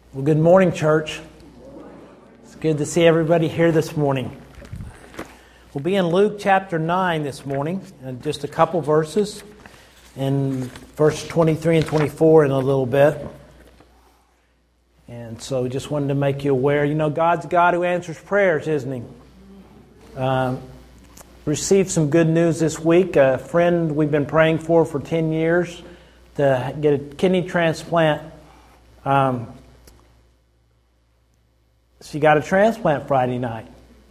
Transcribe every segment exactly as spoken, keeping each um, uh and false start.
Well, good morning, church. It's good to see everybody here this morning. We'll be in Luke chapter nine this morning, and just a couple verses, in verse twenty-three and twenty-four in a little bit. And so just wanted to make you aware, you know, God's a God who answers prayers, isn't He? Um, received some good news this week. A friend we've been praying for for ten years to get a kidney transplant. Um, She got a transplant Friday night.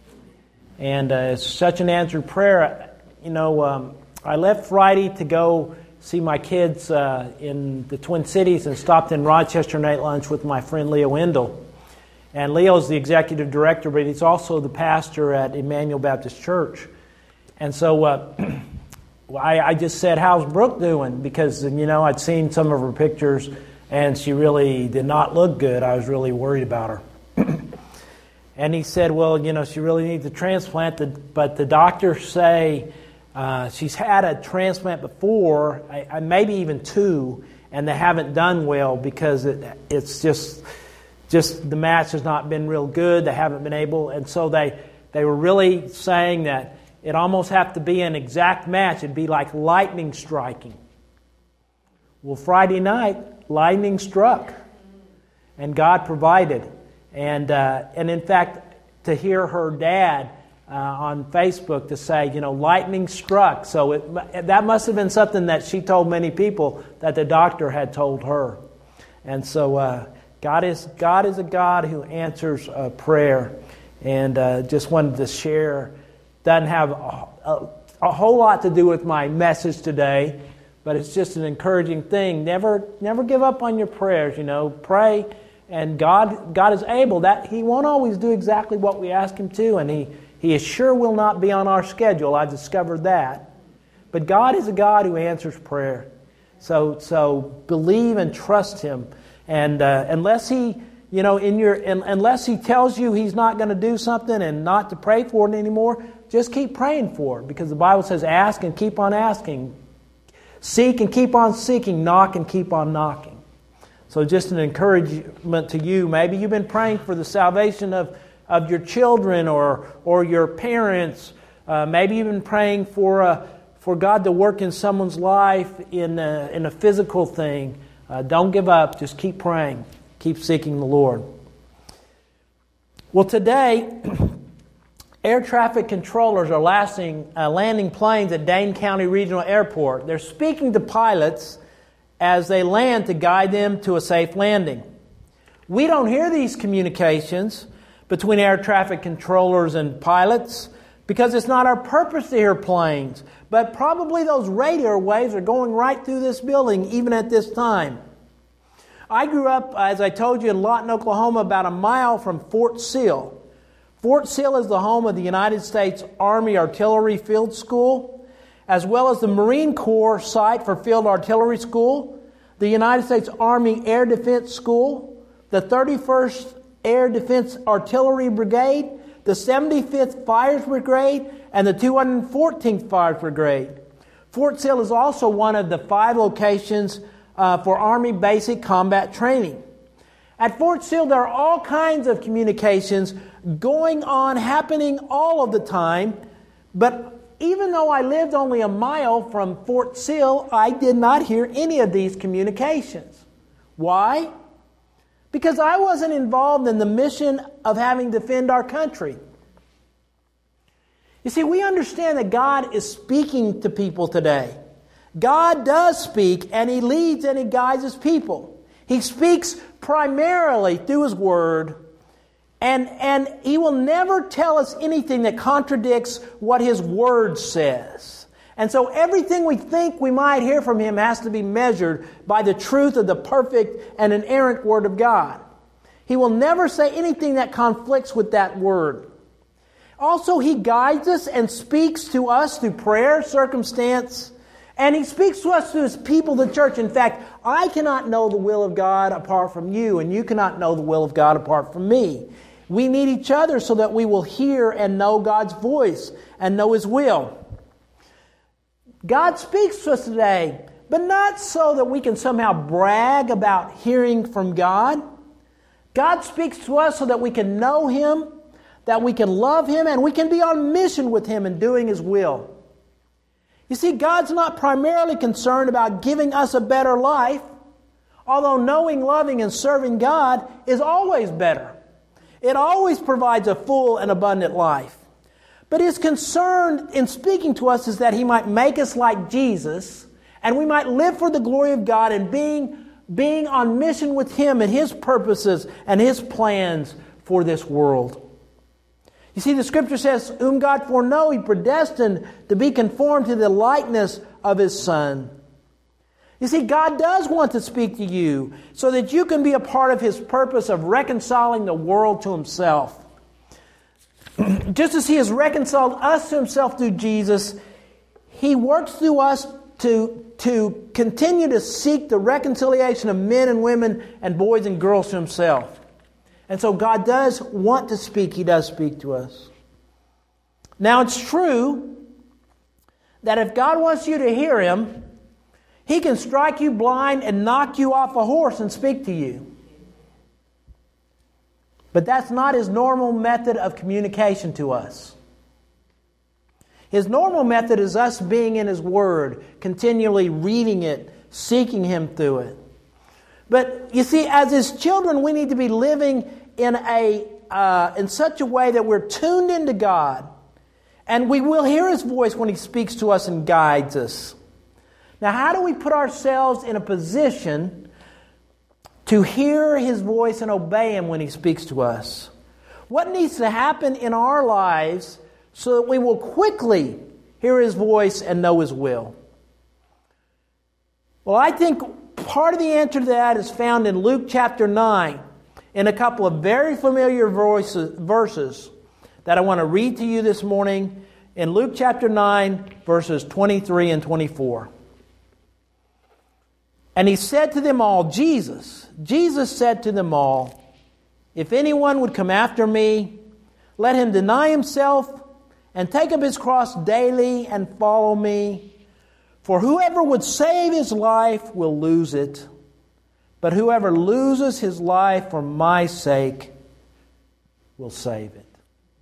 And uh, it's such an answered prayer. You know, um, I left Friday to go see my kids uh, in the Twin Cities and stopped in Rochester and ate lunch with my friend Leo Endel. And Leo's the executive director, but he's also the pastor at Emmanuel Baptist Church. And so uh, I, I just said, "How's Brooke doing?" Because, you know, I'd seen some of her pictures and she really did not look good. I was really worried about her. And he said, well, you know, she really needs a transplant, but the doctors say uh, she's had a transplant before, I, I, maybe even two, and they haven't done well because it, it's just, just the match has not been real good. They haven't been able, and so they, they were really saying that it almost have to be an exact match. It'd be like lightning striking. Well, Friday night, lightning struck, and God provided. And uh, and in fact, to hear her dad uh, on Facebook to say, you know, lightning struck. So it, that must have been something that she told many people that the doctor had told her. And so uh, God is God is a God who answers uh, prayer. And uh, just wanted to share. Doesn't have a, a, a whole lot to do with my message today, but it's just an encouraging thing. Never never give up on your prayers. You know, pray. And God God is able. That He won't always do exactly what we ask Him to, and He, he sure will not be on our schedule. I discovered that. But God is a God who answers prayer. So so believe and trust Him. And uh, unless He, you know, in your in, unless He tells you He's not going to do something and not to pray for it anymore, just keep praying for it. Because the Bible says, ask and keep on asking. Seek and keep on seeking. Knock and keep on knocking. So just an encouragement to you. Maybe you've been praying for the salvation of, of your children or or your parents. Uh, maybe you've been praying for uh, for God to work in someone's life in a, in a physical thing. Uh, don't give up. Just keep praying. Keep seeking the Lord. Well, today, air traffic controllers are lasting, uh, landing planes at Dane County Regional Airport. They're speaking to pilots as they land to guide them to a safe landing. We don't hear these communications between air traffic controllers and pilots because it's not our purpose to hear planes. But probably those radio waves are going right through this building even at this time. I grew up, as I told you, in Lawton, Oklahoma, about a mile from Fort Sill. Fort Sill is the home of the United States Army Artillery Field School, as well as the Marine Corps site for Field Artillery School, the United States Army Air Defense School, the thirty-first Air Defense Artillery Brigade, the seventy-fifth Fires Brigade, and the two hundred fourteenth Fires Brigade. Fort Sill is also one of the five locations uh, for Army Basic Combat Training. At Fort Sill, there are all kinds of communications going on, happening all of the time, but even though I lived only a mile from Fort Sill, I did not hear any of these communications. Why? Because I wasn't involved in the mission of having to defend our country. You see, we understand that God is speaking to people today. God does speak, and He leads and He guides His people. He speaks primarily through His Word. And, and He will never tell us anything that contradicts what His Word says. And so everything we think we might hear from Him has to be measured by the truth of the perfect and inerrant Word of God. He will never say anything that conflicts with that Word. Also, He guides us and speaks to us through prayer, circumstance, and He speaks to us through His people, the church. In fact, I cannot know the will of God apart from you, and you cannot know the will of God apart from me. We need each other so that we will hear and know God's voice and know His will. God speaks to us today, but not so that we can somehow brag about hearing from God, God speaks to us so that we can know Him, that we can love Him, and we can be on mission with Him in doing His will. You see, God's not primarily concerned about giving us a better life, although knowing, loving, and serving God is always better. It always provides a full and abundant life. But His concern in speaking to us is that He might make us like Jesus, and we might live for the glory of God and being, being on mission with Him and His purposes and His plans for this world. You see, the Scripture says, whom God foreknow, He predestined to be conformed to the likeness of His Son. You see, God does want to speak to you so that you can be a part of His purpose of reconciling the world to Himself. Just as He has reconciled us to Himself through Jesus, He works through us to, to continue to seek the reconciliation of men and women and boys and girls to Himself. And so God does want to speak. He does speak to us. Now it's true that if God wants you to hear Him, He can strike you blind and knock you off a horse and speak to you. But that's not His normal method of communication to us. His normal method is us being in His Word, continually reading it, seeking Him through it. But you see, as His children, we need to be living in a uh, in such a way that we're tuned into God, and we will hear His voice when He speaks to us and guides us. Now, how do we put ourselves in a position to hear His voice and obey Him when He speaks to us? What needs to happen in our lives so that we will quickly hear His voice and know His will? Well, I think part of the answer to that is found in Luke chapter nine, in a couple of very familiar voices, verses that I want to read to you this morning, in Luke chapter nine, verses twenty-three and twenty-four. And He said to them all, Jesus, Jesus said to them all, if anyone would come after me, let him deny himself and take up his cross daily and follow me. For whoever would save his life will lose it, but whoever loses his life for my sake will save it.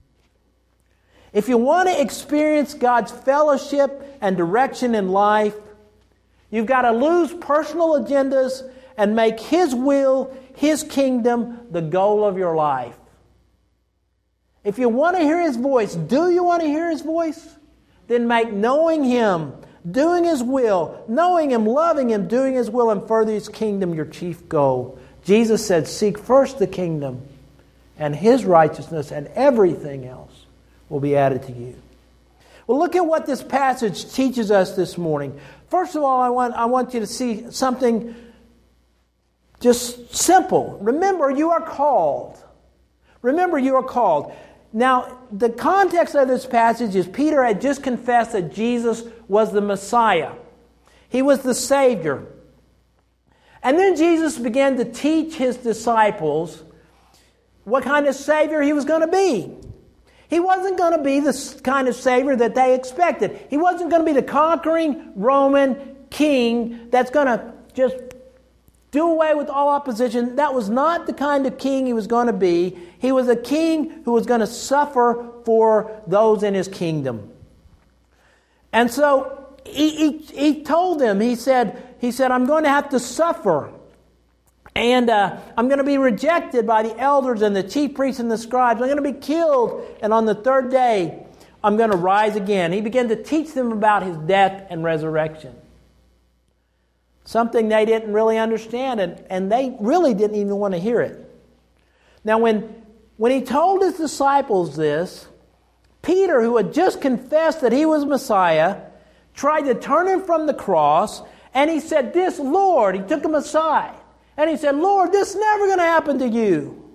If you want to experience God's fellowship and direction in life, you've got to lose personal agendas and make His will, His kingdom, the goal of your life. If you want to hear His voice, do you want to hear His voice? Then make knowing Him, doing His will, knowing Him, loving Him, doing His will, and further His kingdom your chief goal. Jesus said, seek first the kingdom and His righteousness, and everything else will be added to you. Well, look at what this passage teaches us this morning. First of all, I want, I want you to see something just simple. Remember, you are called. Remember, you are called. Now, the context of this passage is Peter had just confessed that Jesus was the Messiah. He was the Savior. And then Jesus began to teach His disciples what kind of Savior He was going to be. He wasn't going to be the kind of Savior that they expected. He wasn't going to be the conquering Roman king that's going to just do away with all opposition. That was not the kind of king He was going to be. He was a king who was going to suffer for those in His kingdom. And so he, he, he told them, he said, he said, I'm going to have to suffer. And uh, I'm going to be rejected by the elders and the chief priests and the scribes. I'm going to be killed. And on the third day, I'm going to rise again. He began to teach them about His death and resurrection. Something they didn't really understand, and, and they really didn't even want to hear it. Now, when, when He told His disciples this, Peter, who had just confessed that he was Messiah, tried to turn Him from the cross, and he said, this Lord, he took Him aside. And he said, Lord, this is never going to happen to you.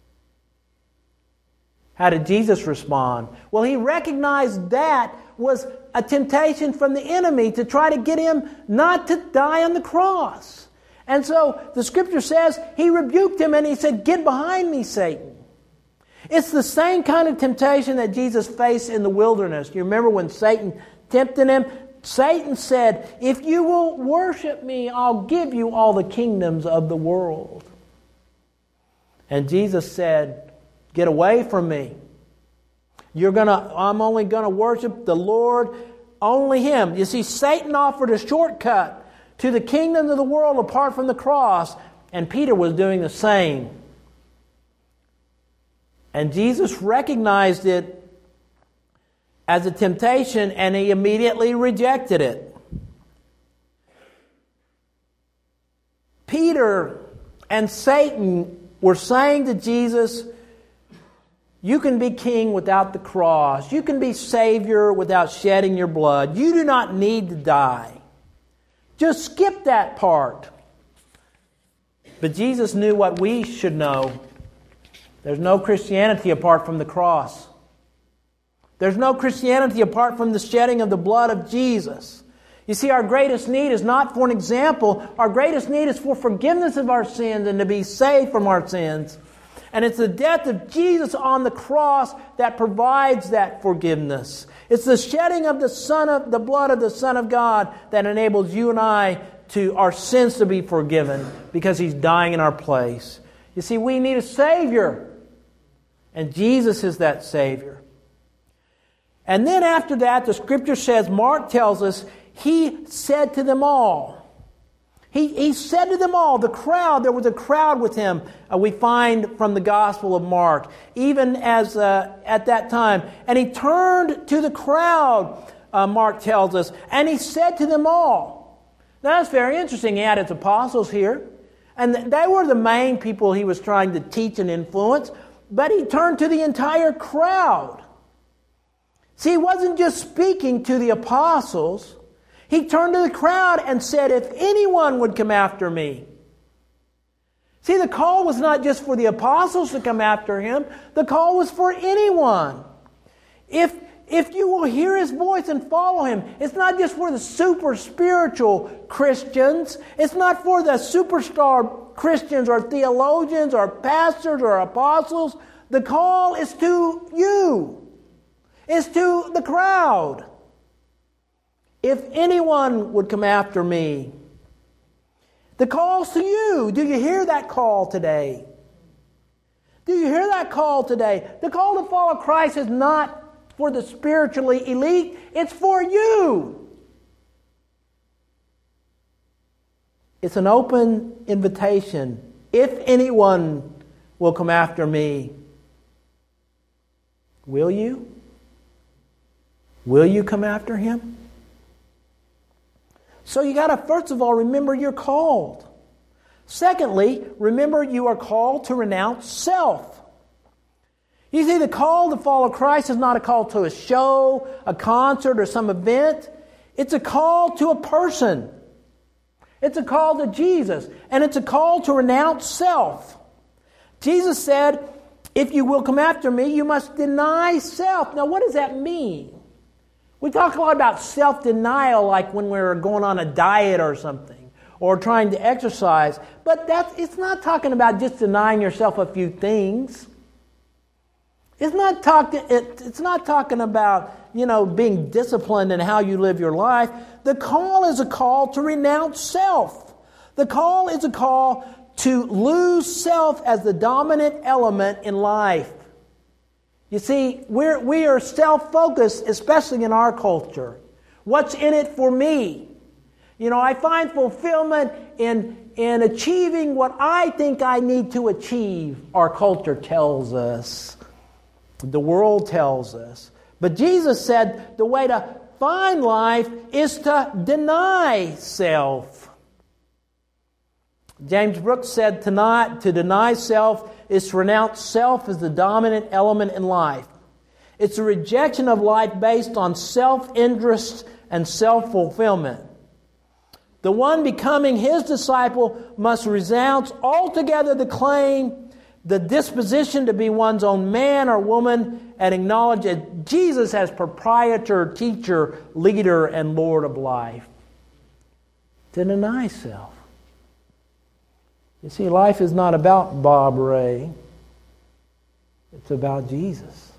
How did Jesus respond? Well, He recognized that was a temptation from the enemy to try to get Him not to die on the cross. And so the Scripture says He rebuked him and He said, get behind me, Satan. It's the same kind of temptation that Jesus faced in the wilderness. You remember when Satan tempted Him? Satan said, if you will worship me, I'll give you all the kingdoms of the world. And Jesus said, "Get away from me. You're gonna, I'm only going to worship the Lord, only Him." You see, Satan offered a shortcut to the kingdom of the world apart from the cross, and Peter was doing the same. And Jesus recognized it as a temptation, and He immediately rejected it. Peter and Satan were saying to Jesus, "You can be king without the cross. You can be Savior without shedding your blood. You do not need to die. Just skip that part." But Jesus knew what we should know. There's no Christianity apart from the cross. There's no Christianity apart from the shedding of the blood of Jesus. You see, our greatest need is not for an example. Our greatest need is for forgiveness of our sins and to be saved from our sins. And it's the death of Jesus on the cross that provides that forgiveness. It's the shedding of the Son of the blood of the Son of God that enables you and I to our sins to be forgiven because He's dying in our place. You see, we need a Savior. And Jesus is that Savior. And then after that, the Scripture says, Mark tells us, He said to them all. He, he said to them all, the crowd, there was a crowd with Him, uh, we find from the Gospel of Mark, even as uh, at that time. And He turned to the crowd, uh, Mark tells us, and He said to them all. Now that's very interesting. He had His apostles here, and they were the main people He was trying to teach and influence, but He turned to the entire crowd. See, He wasn't just speaking to the apostles. He turned to the crowd and said, "If anyone would come after me." See, the call was not just for the apostles to come after Him. The call was for anyone. If, if you will hear His voice and follow Him, it's not just for the super spiritual Christians. It's not for the superstar Christians or theologians or pastors or apostles. The call is to you. It's to the crowd. If anyone would come after me. The call's to you. Do you hear that call today? Do you hear that call today? The call to follow Christ is not for the spiritually elite. It's for you. It's an open invitation. If anyone will come after me, will you? Will you come after Him? So you got to, first of all, remember you're called. Secondly, remember you are called to renounce self. You see, the call to follow Christ is not a call to a show, a concert, or some event. It's a call to a person. It's a call to Jesus. And it's a call to renounce self. Jesus said, "If you will come after me, you must deny self." Now, what does that mean? We talk a lot about self-denial, like when we're going on a diet or something, or trying to exercise. But that's, it's not talking about just denying yourself a few things. It's not talking. It, it's not talking about, you know, being disciplined in how you live your life. The call is a call to renounce self. The call is a call to lose self as the dominant element in life. You see, we're, we are self-focused, especially in our culture. What's in it for me? You know, I find fulfillment in, in achieving what I think I need to achieve, our culture tells us. The world tells us. But Jesus said the way to find life is to deny self. James Brooks said to, not, to deny self is to renounce self as the dominant element in life. It's a rejection of life based on self-interest and self-fulfillment. The one becoming His disciple must renounce altogether the claim, the disposition to be one's own man or woman, and acknowledge that Jesus as proprietor, teacher, leader, and Lord of life. To deny self. You see, life is not about Bob Ray. It's about Jesus.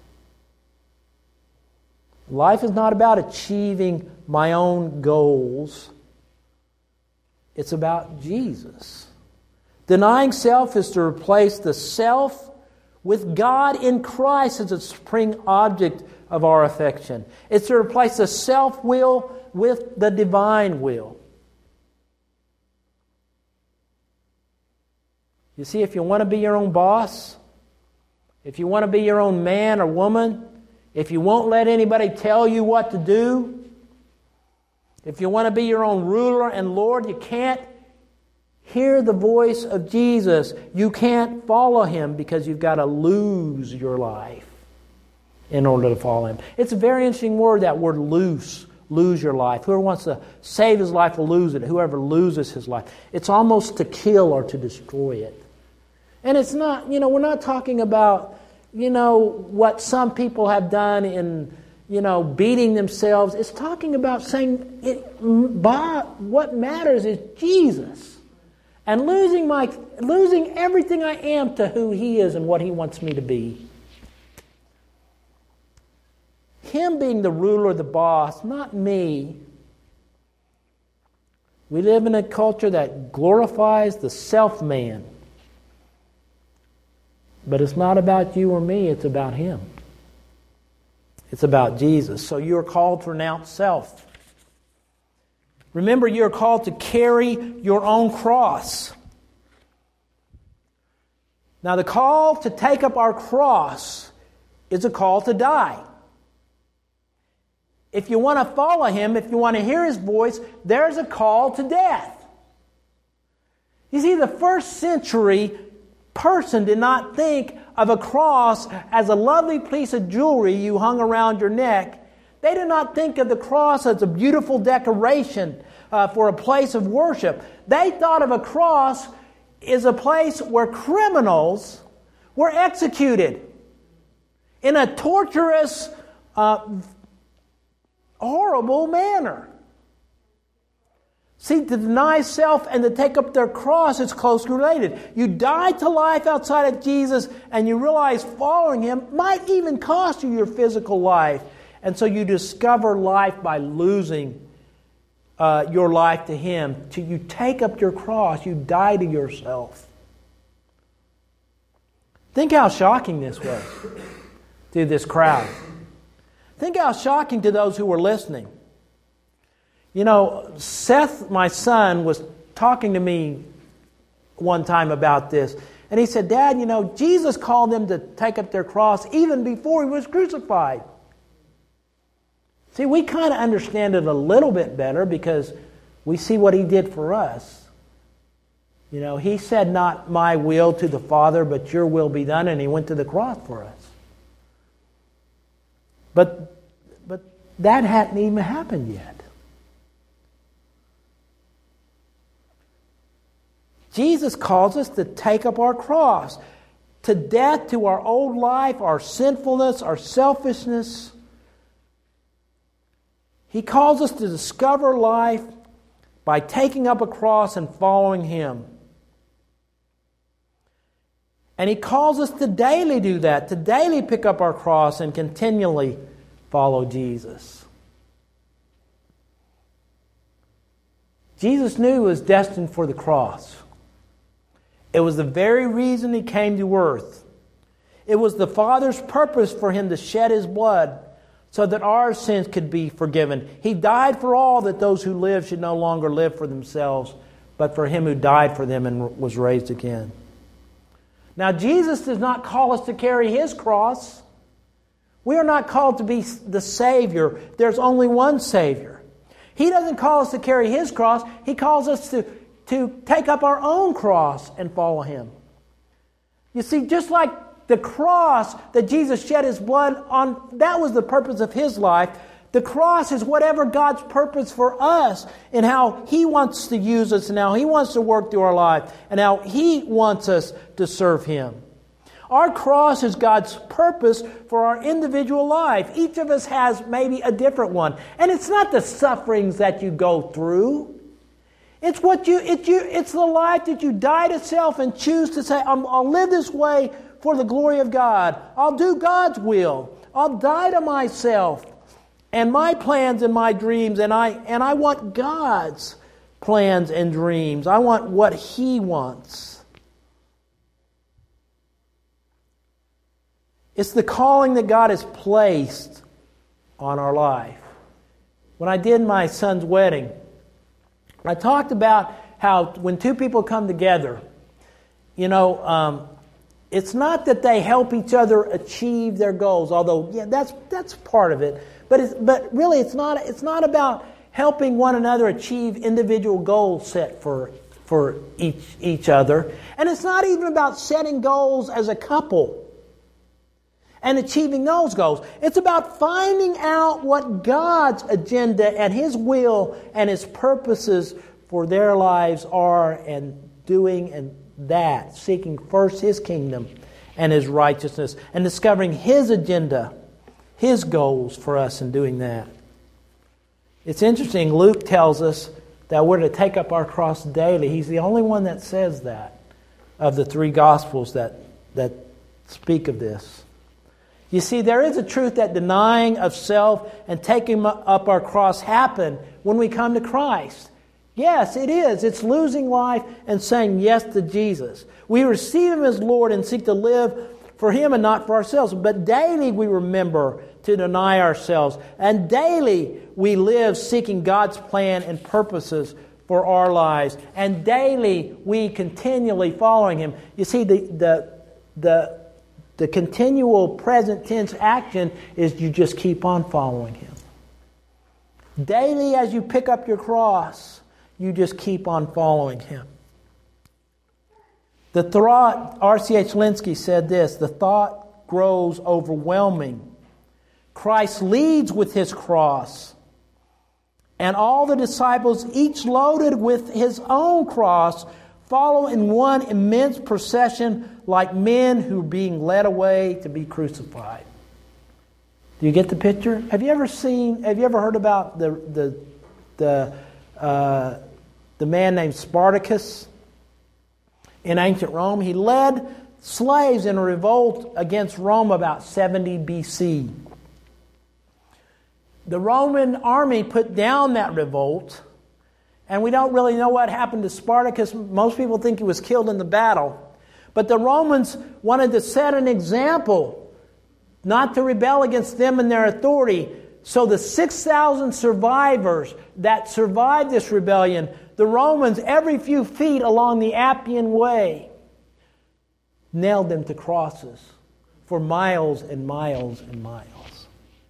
Life is not about achieving my own goals. It's about Jesus. Denying self is to replace the self with God in Christ as a supreme object of our affection. It's to replace the self-will with the divine will. You see, if you want to be your own boss, if you want to be your own man or woman, if you won't let anybody tell you what to do, if you want to be your own ruler and Lord, you can't hear the voice of Jesus. You can't follow Him because you've got to lose your life in order to follow Him. It's a very interesting word, that word lose. Lose your life. Whoever wants to save his life will lose it. Whoever loses his life. It's almost to kill or to destroy it. And it's not, you know, we're not talking about, you know, what some people have done in, you know, beating themselves. It's talking about saying, it, what matters is Jesus. And losing my, losing everything I am to who He is and what He wants me to be. Him being the ruler, the boss, not me. We live in a culture that glorifies the self-man. But it's not about you or me, it's about Him. It's about Jesus. So you're called to renounce self. Remember, you're called to carry your own cross. Now, the call to take up our cross is a call to die. If you want to follow Him, if you want to hear His voice, there's a call to death. You see, the first century person did not think of a cross as a lovely piece of jewelry you hung around your neck. They did not think of the cross as a beautiful decoration uh, for a place of worship. They thought of a cross as a place where criminals were executed in a torturous, uh, horrible manner. See, to deny self and to take up their cross is closely related. You die to life outside of Jesus, and you realize following Him might even cost you your physical life. And so you discover life by losing uh, your life to Him. Till you take up your cross, you die to yourself. Think how shocking this was to this crowd. Think how shocking to those who were listening. You know, Seth, my son, was talking to me one time about this. And he said, Dad, you know, Jesus called them to take up their cross even before He was crucified. See, we kind of understand it a little bit better because we see what He did for us. You know, He said, not my will to the Father, but your will be done. And He went to the cross for us. But, but that hadn't even happened yet. Jesus calls us to take up our cross, to death to our old life, our sinfulness, our selfishness. He calls us to discover life by taking up a cross and following Him. And He calls us to daily do that, to daily pick up our cross and continually follow Jesus. Jesus knew He was destined for the cross. It was the very reason He came to earth. It was the Father's purpose for Him to shed His blood so that our sins could be forgiven. He died for all, that those who live should no longer live for themselves, but for Him who died for them and was raised again. Now, Jesus does not call us to carry His cross. We are not called to be the Savior. There's only one Savior. He doesn't call us to carry His cross. He calls us to to take up our own cross and follow Him. You see, just like the cross that Jesus shed His blood on, that was the purpose of His life. The cross is whatever God's purpose for us and how He wants to use us and how He wants to work through our life and how He wants us to serve Him. Our cross is God's purpose for our individual life. Each of us has maybe a different one. And it's not the sufferings that you go through. It's what you, it, you, it's the life that you die to self and choose to say, I'm, I'll live this way for the glory of God. I'll do God's will. I'll die to myself and my plans and my dreams, and I and I want God's plans and dreams. I want what He wants. It's the calling that God has placed on our life. When I did my son's wedding, I talked about how when two people come together, you know, um, it's not that they help each other achieve their goals, although yeah, that's that's part of it. But it's, but really, it's not it's not about helping one another achieve individual goals set for for each each other, and it's not even about setting goals as a couple and achieving those goals. It's about finding out what God's agenda and His will and His purposes for their lives are, and doing and that, seeking first His kingdom and His righteousness, and discovering His agenda, His goals for us in doing that. It's interesting, Luke tells us that we're to take up our cross daily. He's the only one that says that of the three Gospels that, that speak of this. You see, there is a truth that denying of self and taking up our cross happen when we come to Christ. Yes, it is. It's losing life and saying yes to Jesus. We receive Him as Lord and seek to live for Him and not for ourselves. But daily we remember to deny ourselves. And daily we live seeking God's plan and purposes for our lives. And daily we continually following Him. You see, the the the, the continual present tense action is you just keep on following Him. Daily as you pick up your cross, you just keep on following Him. The thought, R C H Linsky said this, the thought grows overwhelming. Christ leads with His cross, and all the disciples, each loaded with His own cross, follow in one immense procession like men who are being led away to be crucified. Do you get the picture? Have you ever seen, have you ever heard about the the the Uh, the man named Spartacus in ancient Rome? He led slaves in a revolt against Rome about seventy B C. The Roman army put down that revolt, and we don't really know what happened to Spartacus. Most people think he was killed in the battle. But the Romans wanted to set an example, not to rebel against them and their authority. So the six thousand survivors that survived this rebellion, the Romans, every few feet along the Appian Way, nailed them to crosses for miles and miles and miles.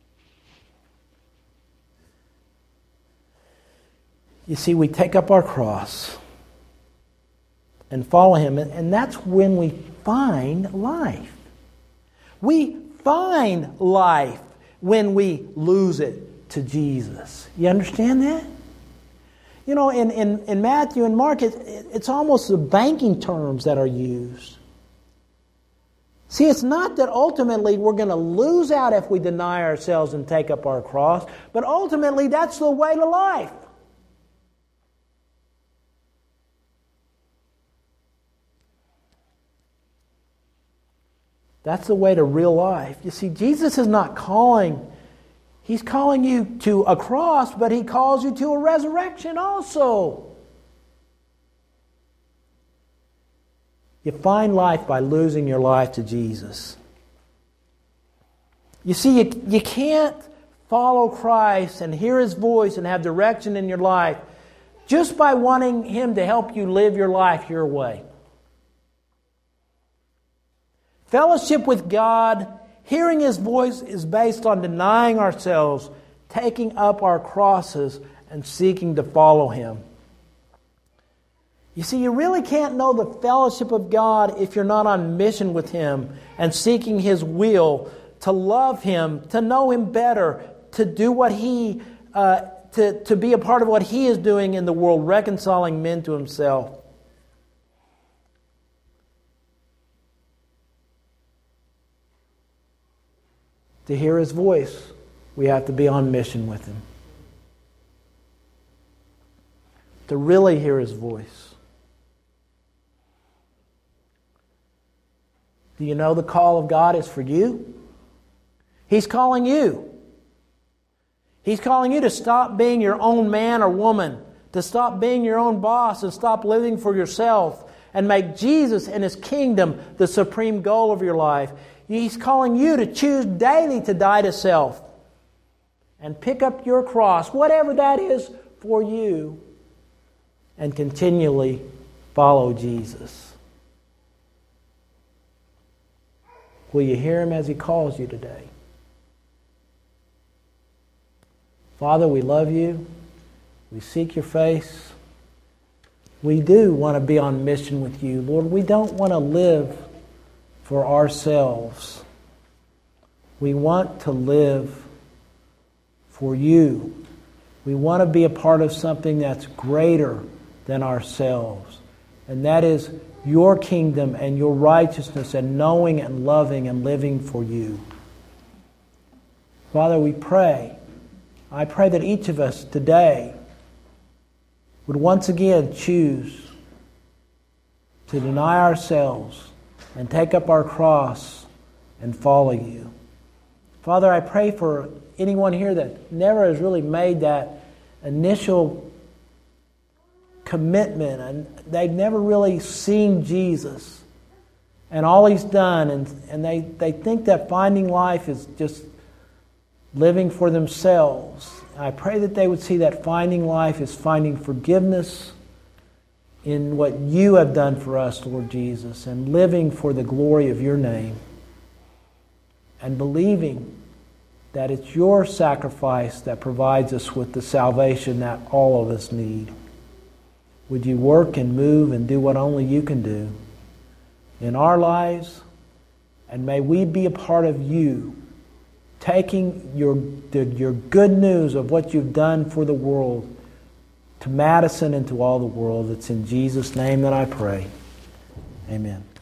You see, we take up our cross and follow Him, and that's when we find life. We find life when we lose it to Jesus. You understand that? You know, in, in, in Matthew and Mark, it, it's almost the banking terms that are used. See, it's not that ultimately we're going to lose out if we deny ourselves and take up our cross, but ultimately that's the way to life. That's the way to real life. You see, Jesus is not calling, He's calling you to a cross, but He calls you to a resurrection also. You find life by losing your life to Jesus. You see, you, you can't follow Christ and hear His voice and have direction in your life just by wanting Him to help you live your life your way. Fellowship with God, hearing His voice, is based on denying ourselves, taking up our crosses, and seeking to follow Him. You see, you really can't know the fellowship of God if you're not on mission with Him and seeking His will, to love Him, to know Him better, to do what He, uh, to, to be a part of what He is doing in the world, reconciling men to Himself. To hear His voice, we have to be on mission with Him. To really hear His voice. Do you know the call of God is for you? He's calling you. He's calling you to stop being your own man or woman, to stop being your own boss and stop living for yourself and make Jesus and His kingdom the supreme goal of your life. He's calling you to choose daily to die to self and pick up your cross, whatever that is for you, and continually follow Jesus. Will you hear Him as He calls you today? Father, we love You. We seek Your face. We do want to be on mission with You. Lord, we don't want to live for ourselves. We want to live for You. We want to be a part of something that's greater than ourselves. And that is Your kingdom and Your righteousness and knowing and loving and living for You. Father, we pray. I pray that each of us today would once again choose to deny ourselves and take up our cross and follow You. Father, I pray for anyone here that never has really made that initial commitment and they've never really seen Jesus and all He's done, and, and they, they think that finding life is just living for themselves. I pray that they would see that finding life is finding forgiveness in what You have done for us, Lord Jesus, and living for the glory of Your name, and believing that it's Your sacrifice that provides us with the salvation that all of us need. Would You work and move and do what only You can do in our lives, and may we be a part of You, taking your, the, your good news of what You've done for the world to Madison and to all the world. It's in Jesus' name that I pray. Amen.